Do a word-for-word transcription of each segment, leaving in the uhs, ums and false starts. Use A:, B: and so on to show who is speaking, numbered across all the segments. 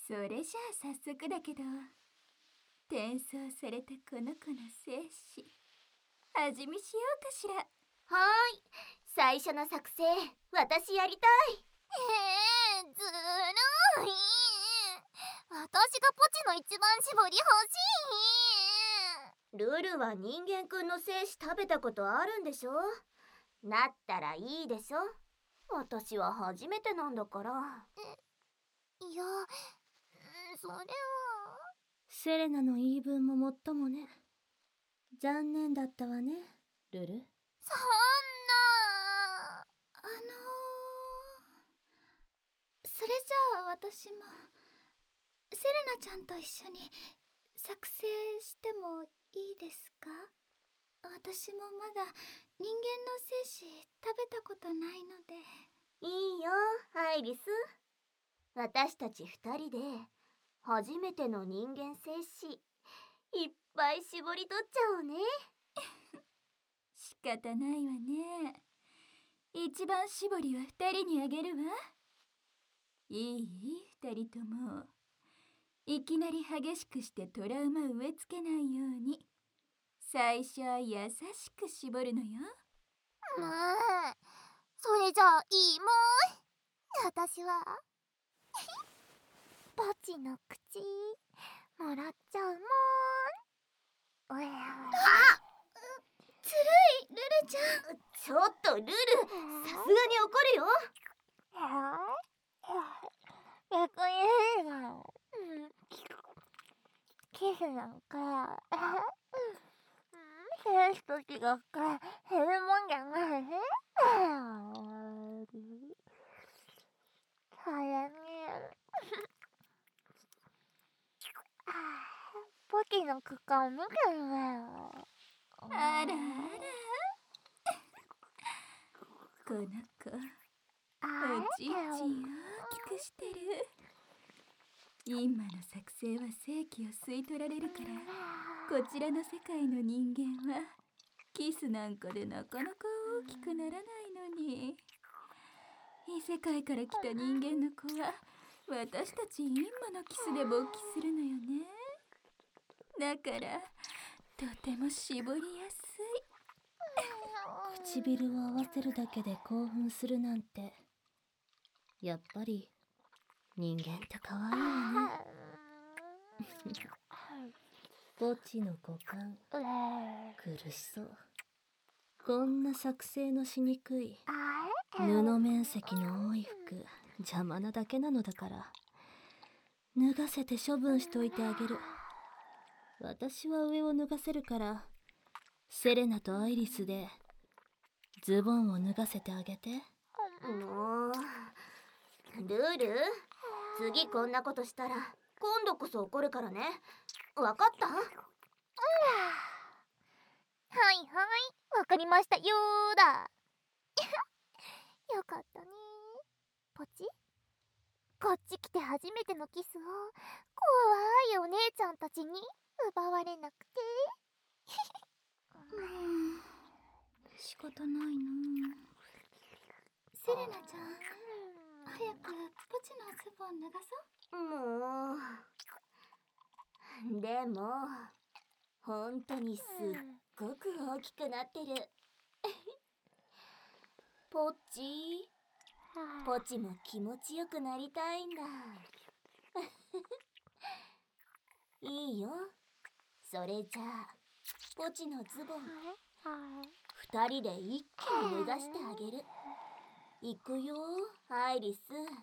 A: それじゃあ早速だけど、転送されたこの子の精子、味見しようかしら。
B: はーい、最初の作成、私やりたい。
C: えー、ずるい。私がポチの一番搾り欲し
B: い。ルルは人間くんの精子食べたことあるんでしょ？なったらいいでしょ？私は初めてなんだから。
C: え、いや、それは。
D: セレナの言い分ももっともね。残念だったわね、ルル。そんな。
A: あのー、それじゃあ私もセレナちゃんと一緒に作成してもいいですか？私もまだ人間の精子食べたことないので。
B: いいよ、アイリス。私たち二人で初めての人間精子いっぱい絞り取っちゃおうね。
A: 仕方ないわね。一番搾りは二人にあげるわ。いい？二人とも。いきなり激しくしてトラウマ植え付けないように、最初は優しく絞るのよ。
C: まあ、それじゃあいいもん。私はポチの口もらっちゃうもん。おや
A: あ、ずるい、ルルちゃん。
B: ちょっとルル、さすがに怒るよ。
C: 逆に変なの。キスなんか返す時が減るもんじゃないね。それにポチの口から見てるよ。
A: あらあらこの子、おちんちん大きくしてる。今の作戦は正気を吸い取られるから、こちらの世界の人間はキスなんかでなかなか大きくならないのに、異世界から来た人間の子は私たちインマのキスで勃起するのよね。だからとても絞りやす
D: い。唇を合わせるだけで興奮するなんて、やっぱり人間って可愛いわね。ポチの股間苦しそう。こんな作製のしにくい布面積の多い服邪魔なだけなのだから、脱がせて処分しといてあげる。私は上を脱がせるから、セレナとアイリスでズボンを脱がせてあげて。
B: もうルル、次こんなことしたら今度こそ怒るからね。わかった？うん、はい
C: はい、わかりましたよーだ。よかったね。ポチ？こっち来て初めてのキスを怖いお姉ちゃんたちに奪われなくて。
A: うん、仕方ないな。セレナちゃん、早くポチのズボン脱がそ
B: う。もうでも本当にすっごく大きくなってる。ポッチポチも気持ちよくなりたいんだ。いいよ。それじゃあポチのズボン二人で一気に脱がしてあげる。いくよ、アイリス。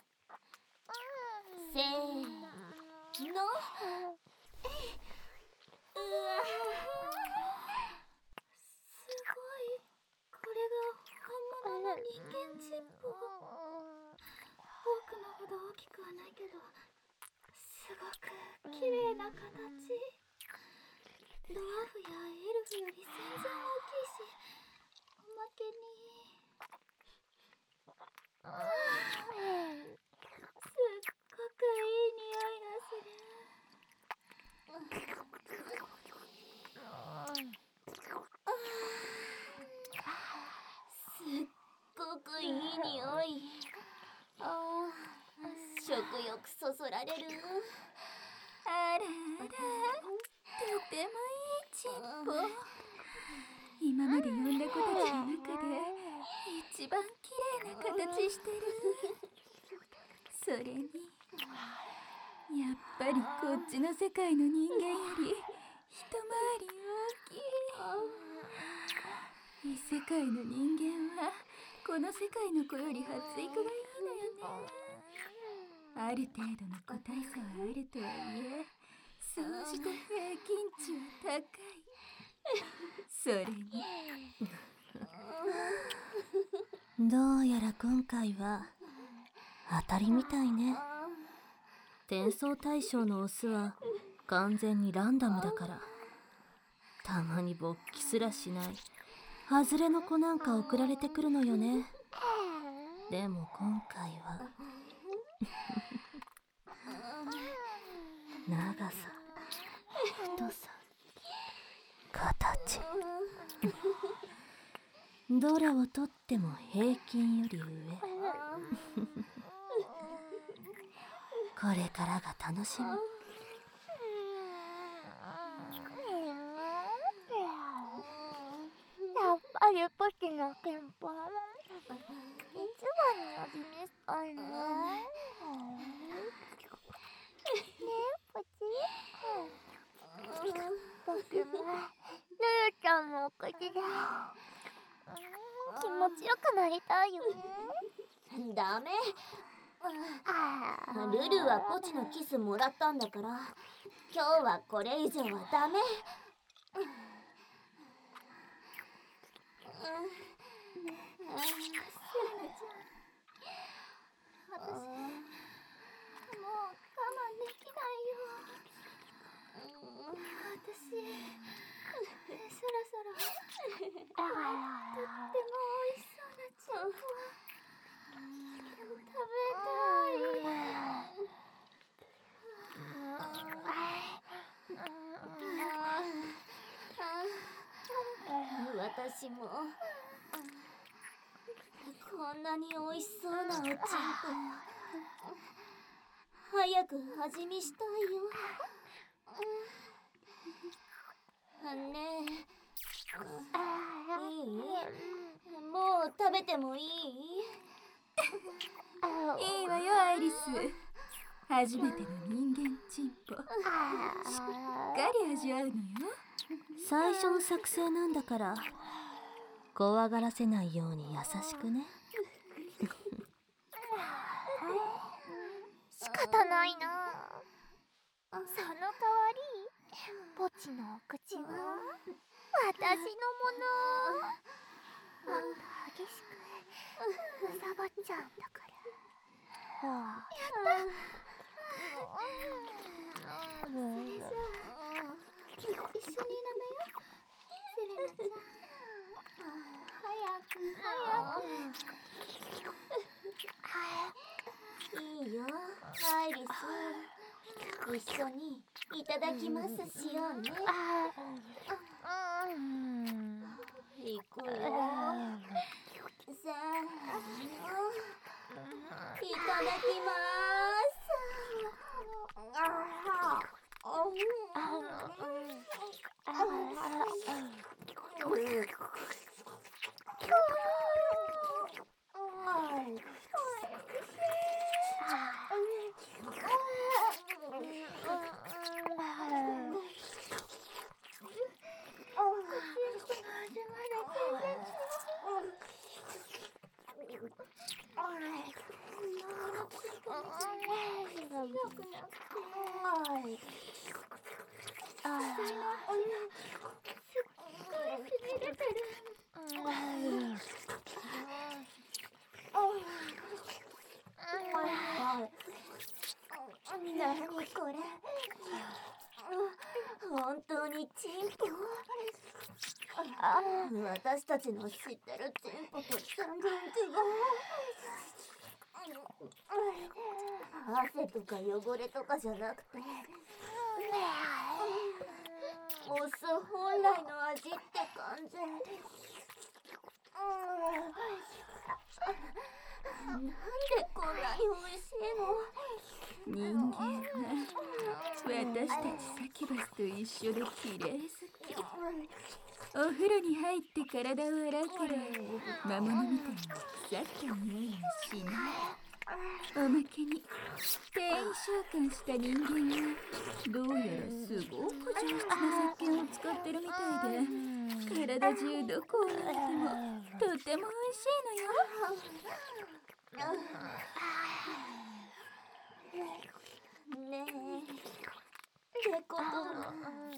B: せーの。うわ、
A: すごい。これが本物の人間チップ。僕のほど大きくはないけど、すごく綺麗な形。ドワーフやエルフより全然大きいし、おまけにすっごくいい匂いがする。
B: すっごくいい匂い。ああ、食欲そそらられる。
A: あらあら、とてもいいチンポ。今まで呼んだ子たちの中で一番綺麗な形してる。それにやっぱりこっちの世界の人間より一回り大きい。異世界の人間はこの世界の子より発育がいいのよね。ある程度の個体差はあるとはいえ、総じて平均値は高い。それに
D: どうやら今回は当たりみたいね。転送対象のオスは完全にランダムだから、たまに勃起すらしない外れの子なんか送られてくるのよね。でも今回は長さ、太さ、形どれをとっても平均より上。これからが楽しみ。
C: やっぱりポチの憲法一番の味見したいね。ねえポチ、僕もルルちゃんのお口で気持ちよくなりたいよね。
B: ダメ。ルルはポチのキスもらったんだから、今日はこれ以上はダメ。
C: 私もう我慢できないよ。私そろそろとっても美味しそうなチンポ食べたい。
B: 私もこんなに美味しそうなおちんぽ早く味見したいよ。ねえ、いい？もう食べてもいい？い
A: いいわよアイリス。初めての人間チンポしっかり味わうのよ。
D: 最初の作戦なんだから怖がらせないように優しくね。
C: 仕方ないな。その代わりポチのお口は私のもの。もっと激しくむさぼっちゃうんだから。やった。それじゃあ一緒に舐めよう。セレナちゃん、早く早く。
B: いいよアイリス、一緒にいただきますしようね。いくよ。せーの、いただきます。何これ、本当にチンポ？私たちの知ってるチンポと全然違う。汗とか汚れとかじゃなくて、オス本来の味って感じ。 なんでこんなに美味しいの？
A: 人間は私たちサキュバスと一緒で綺麗好き。お風呂に入って体を洗うから魔物みたいに腐った匂いがしない。おまけに転移召喚した人間はどうやらすごく上質な石鹸を使ってるみたいで、体中どこを見てもとても美味しいのよ。
B: ねえ、ってことは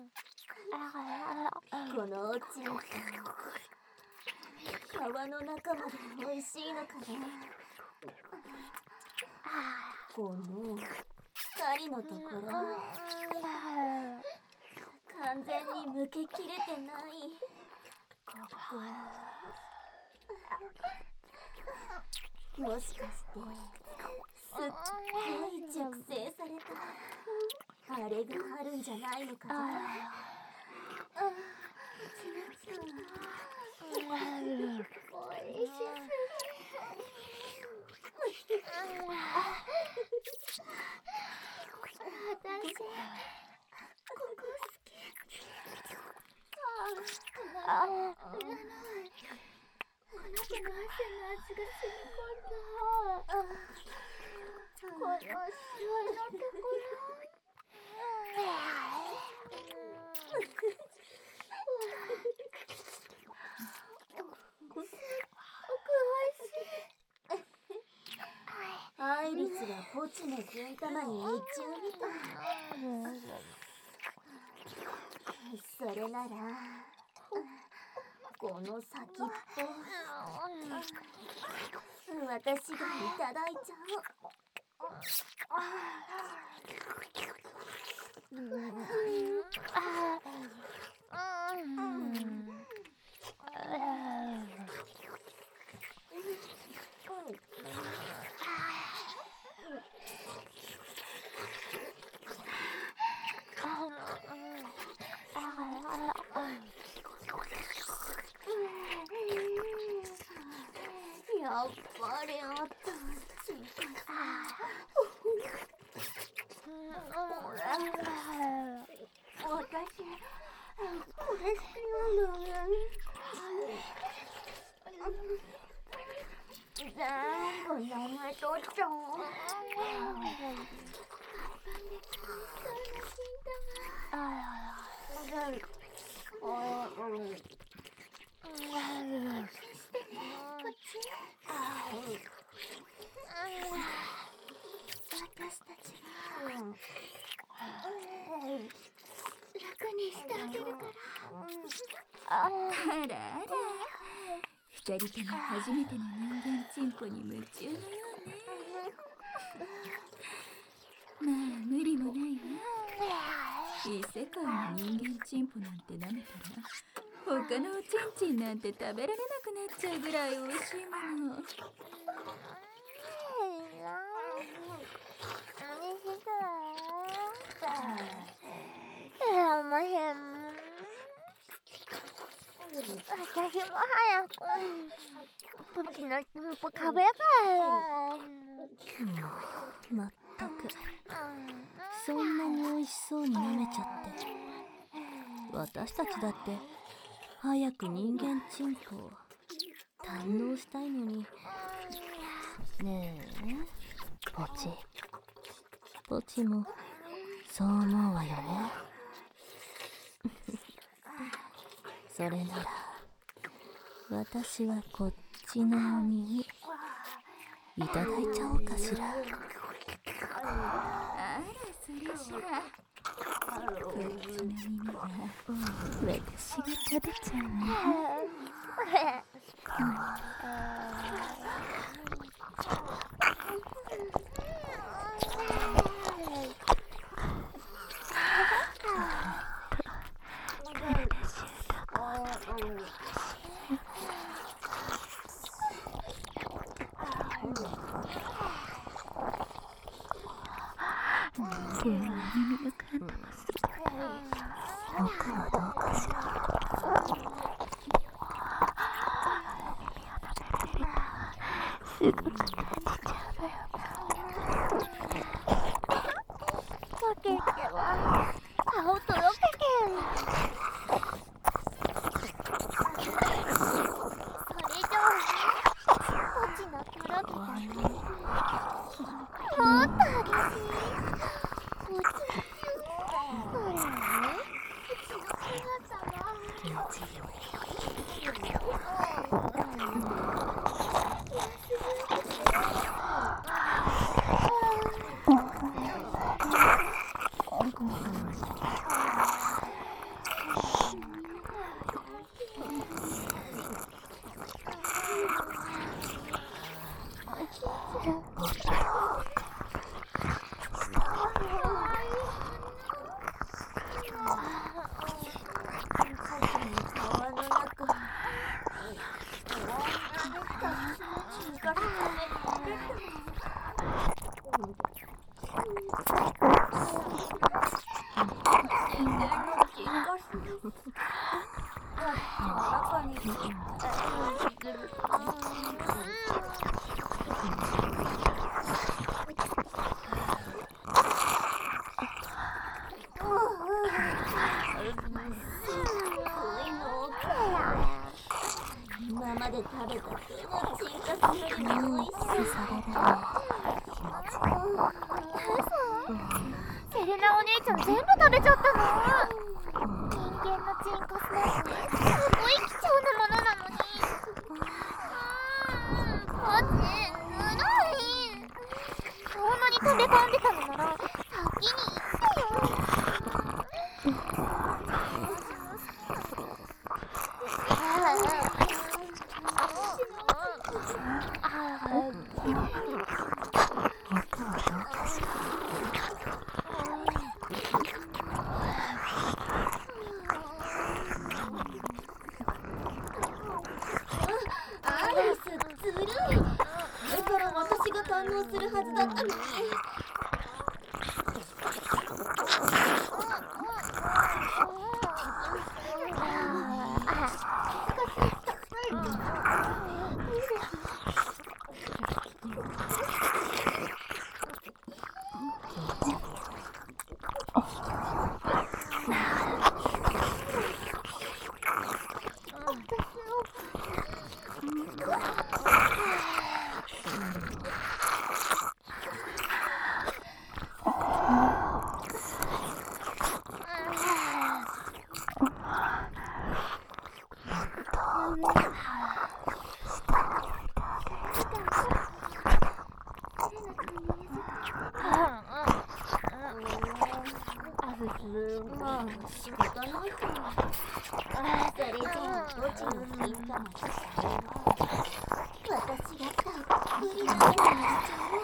B: このおちん川の中まで美味しいのかな。この光のところ完全に抜けきれてないここ、もしかしてすっごい熟成されたあれがあるんじゃないのかな。おいしい。私ここ好き。ああ、いらない。この子の汗の味が染み込んだ。このシワのところ。アイリスはポチの金玉に夢中みたい。それならこの先っぽ私がいただいちゃやっぱりあった私これ好きなのね。全部やめとっちゃおう。私たちが楽にしてあげるから。
A: あらあら、二人とも初めての人間チンポに夢中のようね。まあ無理もないわ。異世界の人間チンポなんて舐めたら他のおちんちんなんて食べられなくなっちゃうぐらい美味しいもの。
C: 私も早くポチのチンポ食べたいよ。
D: まったくそんなに美味しそうに舐めちゃって。私たちだって早く人間チンポを堪能したいのに。ねえポチ、ポチもそう思うわよね。それなら私はこっちのお耳いただいちゃおうかしら。
A: あらそれじゃあこっちの耳は私が食べちゃうね。人間は耳の感度もする。僕はどうかしら。耳を舐められるとす
C: けては顔とろけけそれじゃあポチのとろみがもっと激しいポチこれねうちの姿が今まで食べたどのチンカスよりも美味しい。セレナお姉ちゃん全部食べちゃったの。人間のチンカスなんてすごい貴重なものなのに。うーん、ポチずるい。そんなに食べ込んでたのなら先に言ってよ。アリスずるい。だから私が堪能するはずだったのに。仕方ないかな。それじゃあポチの金貨の期待は私がたっぷりなのにしちゃう。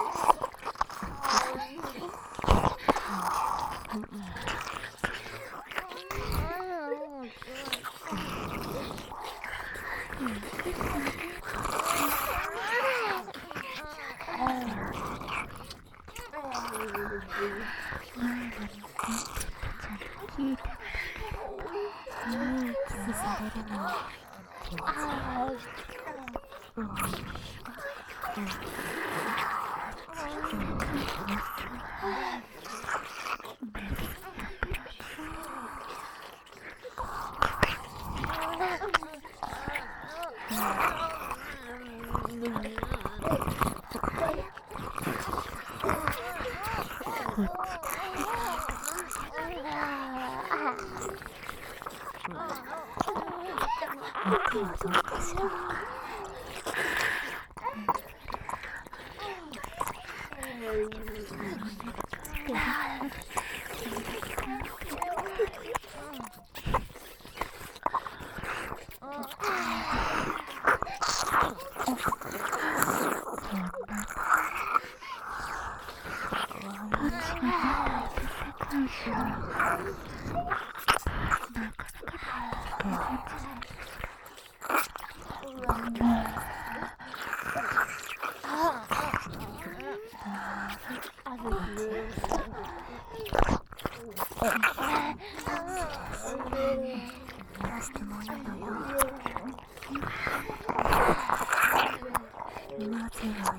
D: なぜ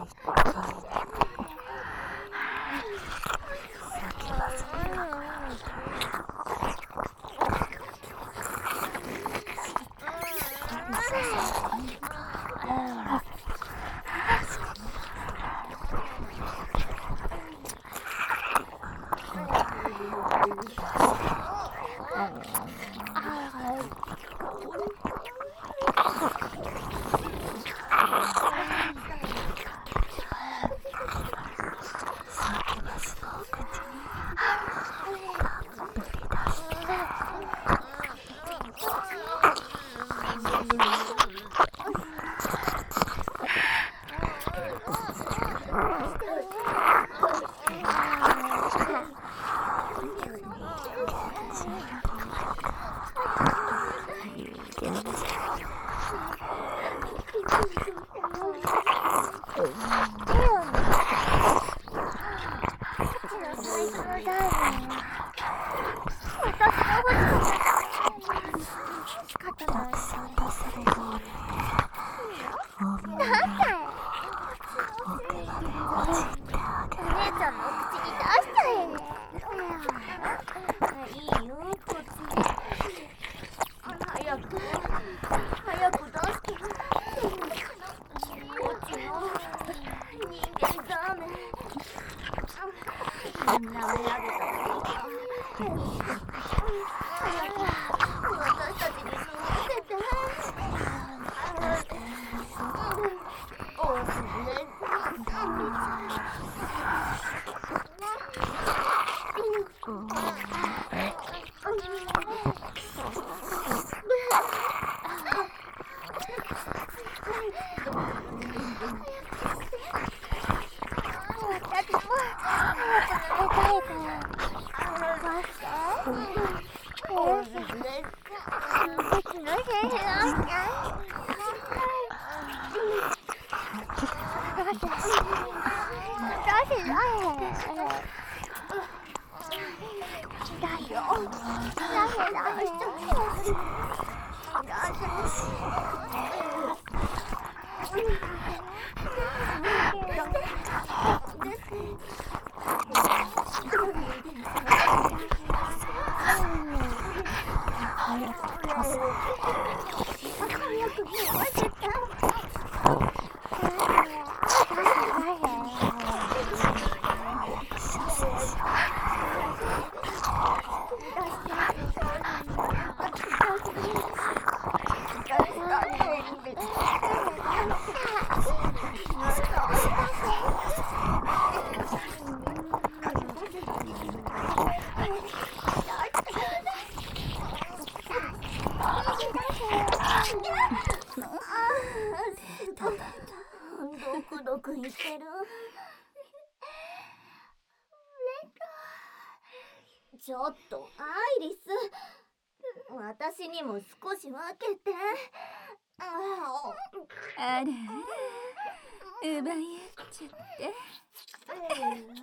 B: ちょっとアイリス、私にも少し分けて。
A: あらあら、奪い合っちゃって。
C: いいな、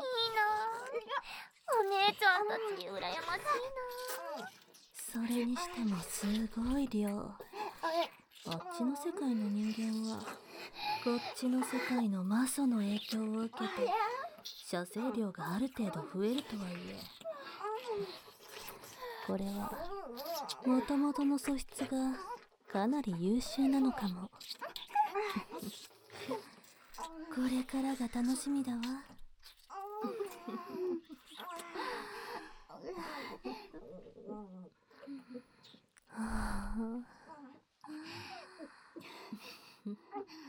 C: お姉ちゃんたち羨ましいな。
D: それにしてもすごい量。あっちの世界の人間はこっちの世界の魔素の影響を受けて射精量がある程度増えるとはいえ、これはもともとの素質がかなり優秀なのかも。これからが楽しみだわ。はあ、
B: もう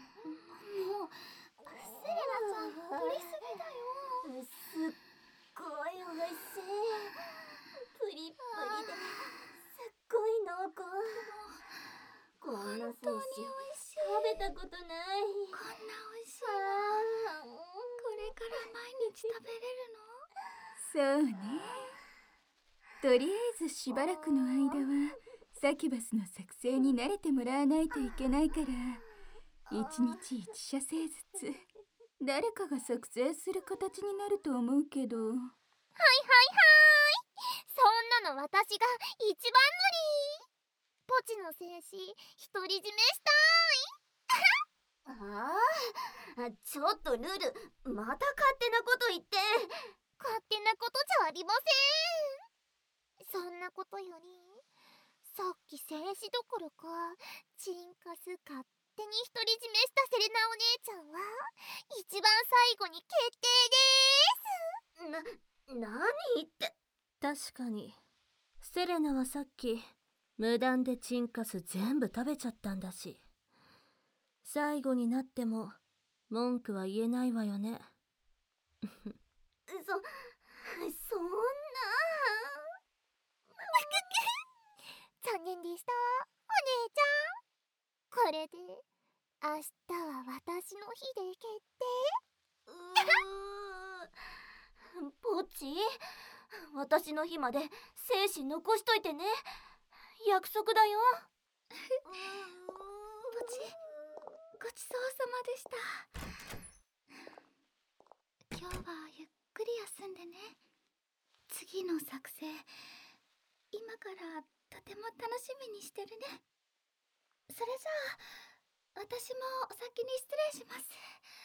B: セレナちゃん取りすぎだよ。すっごいおいしい。プリップリですっごい濃厚。こんな精子食べたことない。
A: こんな美味しいのこれから毎日食べれるの？そうね。とりあえずしばらくの間はサキュバスの作成に慣れてもらわないといけないから、一日一射精ずつ誰かが作成する形になると思うけど。はいはいは
C: ーい、そんなの私が一番乗り。ポチの戦士独り占めした
B: ああ、ちょっとルル、また勝手なこと言って。
C: 勝手なことじゃありません。そんなことより、さっき戦士どころかチンカス勝手に独り占めしたセレナお姉ちゃんは一番最後に決定でーす。
B: な、何言って。
D: 確かにセレナはさっき無断でチンカス全部食べちゃったんだし、最後になっても文句は言えないわよね。
B: そ、そんな。
C: 残念でした、お姉ちゃん。これで明日は私の日で決定。
B: うーポチ、私の日まで精子残しといてね。約束だよ。
A: ポチ、ごちそうさまでした。今日はゆっくり休んでね。次の作成、今からとても楽しみにしてるね。それじゃあ私もお先に失礼します。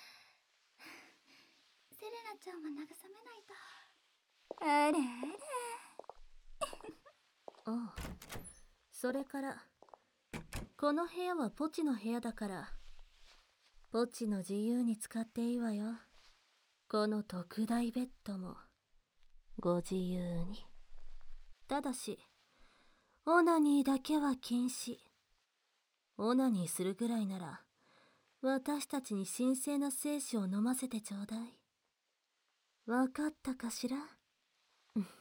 A: セレナちゃんは慰めないと。あらあら。
D: おう、それからこの部屋はポチの部屋だから、ポチの自由に使っていいわよ。この特大ベッドもご自由に。ただしオナニーだけは禁止。オナニーするぐらいなら私たちに神聖な精子を飲ませてちょうだい。わかったかしら？
C: それ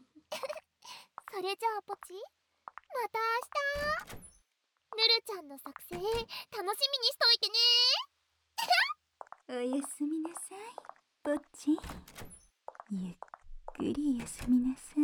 C: じゃあポチ、また明日。ルルちゃんの作成楽しみにしといてね。
A: おやすみなさい、ポチ。ゆっくり休みなさい。